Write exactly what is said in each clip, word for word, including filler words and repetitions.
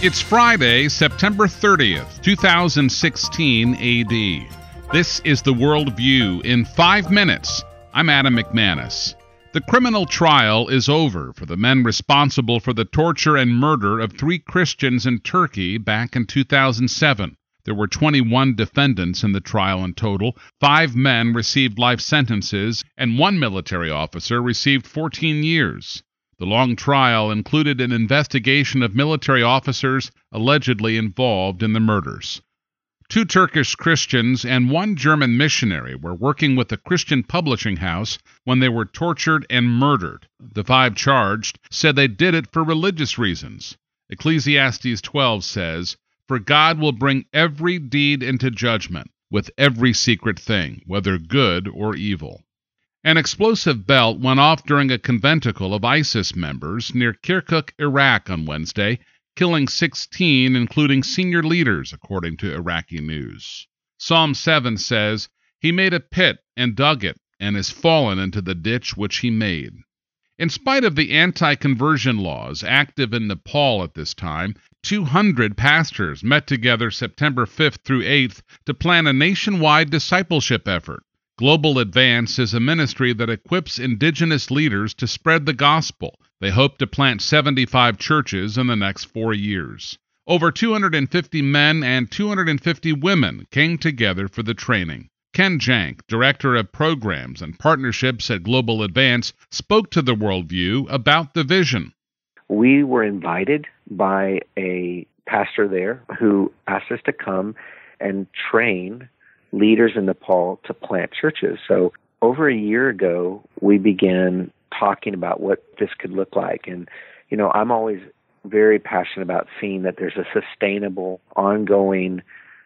It's Friday, September thirtieth, two thousand sixteen A D. This is The World View in five minutes. I'm Adam McManus. The criminal trial is over for the men responsible for the torture and murder of three Christians in Turkey back in two thousand seven. There were twenty-one defendants in the trial in total. Five men received life sentences, and one military officer received fourteen years. The long trial included an investigation of military officers allegedly involved in the murders. Two Turkish Christians and one German missionary were working with a Christian publishing house when they were tortured and murdered. The five charged said they did it for religious reasons. Ecclesiastes twelve says, "For God will bring every deed into judgment, with every secret thing, whether good or evil." An explosive belt went off during a conventicle of ISIS members near Kirkuk, Iraq on Wednesday, killing sixteen, including senior leaders, according to Iraqi news. Psalm seven says, "He made a pit and dug it, and has fallen into the ditch which he made." In spite of the anti-conversion laws active in Nepal at this time, two hundred pastors met together September fifth through eighth to plan a nationwide discipleship effort. Global Advance is a ministry that equips indigenous leaders to spread the gospel. They hope to plant seventy-five churches in the next four years. Over two hundred fifty men and two hundred fifty women came together for the training. Ken Jank, Director of Programs and Partnerships at Global Advance, spoke to the Worldview about the vision. We were invited by a pastor there who asked us to come and train leaders in Nepal to plant churches. So over a year ago, we began talking about what this could look like. And, you know, I'm always very passionate about seeing that there's a sustainable, ongoing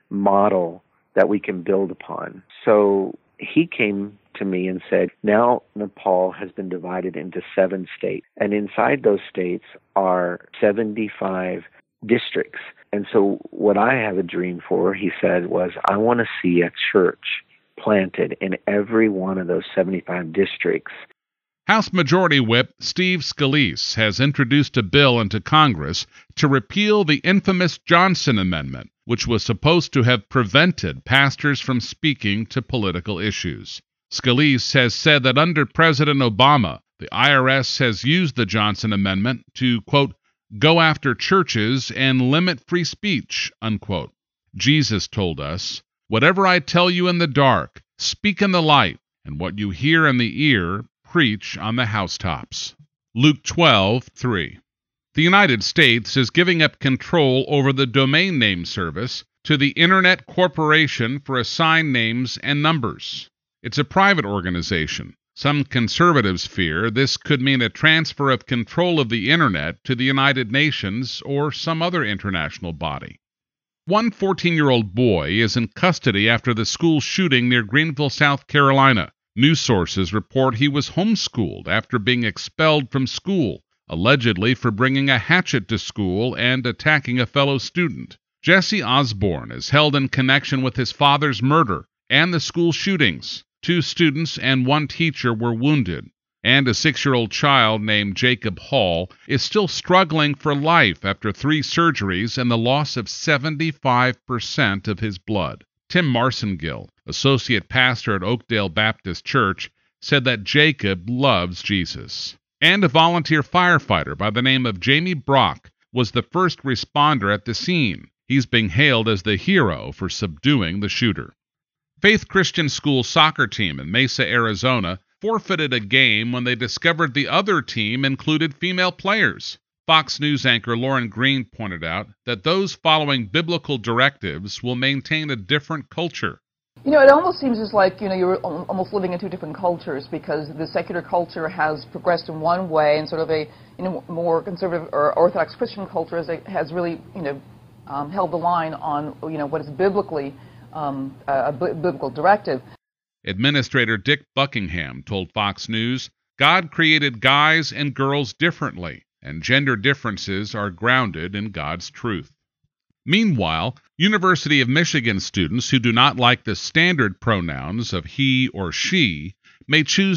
model that we can build upon. So he came to me and said, now Nepal has been divided into seven states. And inside those states are seventy-five districts. And so what I have a dream for, he said, was I want to see a church planted in every one of those seventy-five districts. House Majority Whip Steve Scalise has introduced a bill into Congress to repeal the infamous Johnson Amendment, which was supposed to have prevented pastors from speaking to political issues. Scalise has said that under President Obama, the I R S has used the Johnson Amendment to, quote, go after churches and limit free speech, unquote. Jesus told us, "Whatever I tell you in the dark, speak in the light, and what you hear in the ear, preach on the housetops." Luke twelve three. The United States is giving up control over the domain name service to the Internet Corporation for Assigned Names and Numbers. It's a private organization. Some conservatives fear this could mean a transfer of control of the Internet to the United Nations or some other international body. One fourteen-year-old boy is in custody after the school shooting near Greenville, South Carolina. News sources report he was homeschooled after being expelled from school, allegedly for bringing a hatchet to school and attacking a fellow student. Jesse Osborne is held in connection with his father's murder and the school shootings. Two students and one teacher were wounded, and a six-year-old child named Jacob Hall is still struggling for life after three surgeries and the loss of seventy-five percent of his blood. Tim Marcingill, associate pastor at Oakdale Baptist Church, said that Jacob loves Jesus. And a volunteer firefighter by the name of Jamie Brock was the first responder at the scene. He's being hailed as the hero for subduing the shooter. Faith Christian School soccer team in Mesa, Arizona, forfeited a game when they discovered the other team included female players. Fox News anchor Lauren Green pointed out that those following biblical directives will maintain a different culture. You know, it almost seems as like, you know, you're almost living in two different cultures, because the secular culture has progressed in one way, and sort of a, you know, more conservative or Orthodox Christian culture has, has really, you know, um, held the line on, you know, what is biblically um, a b- biblical directive. Administrator Dick Buckingham told Fox News, "God created guys and girls differently, and gender differences are grounded in God's truth." Meanwhile, University of Michigan students who do not like the standard pronouns of he or she may choose their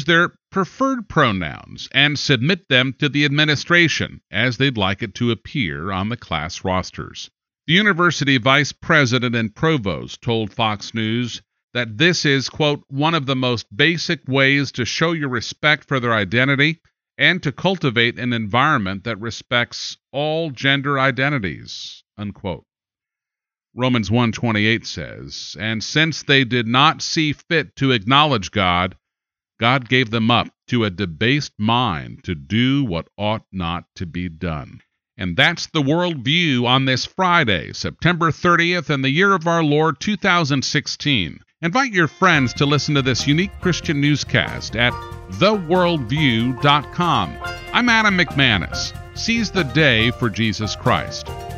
preferred pronouns and submit them to the administration as they'd like it to appear on the class rosters. The university vice president and provost told Fox News that this is, quote, one of the most basic ways to show your respect for their identity and to cultivate an environment that respects all gender identities, unquote. Romans one twenty-eight says, "And since they did not see fit to acknowledge God, God gave them up to a debased mind to do what ought not to be done." And that's the worldview on this Friday, September thirtieth, in the year of our Lord two thousand sixteen. Invite your friends to listen to this unique Christian newscast at the worldview dot com. I'm Adam McManus. Seize the day for Jesus Christ.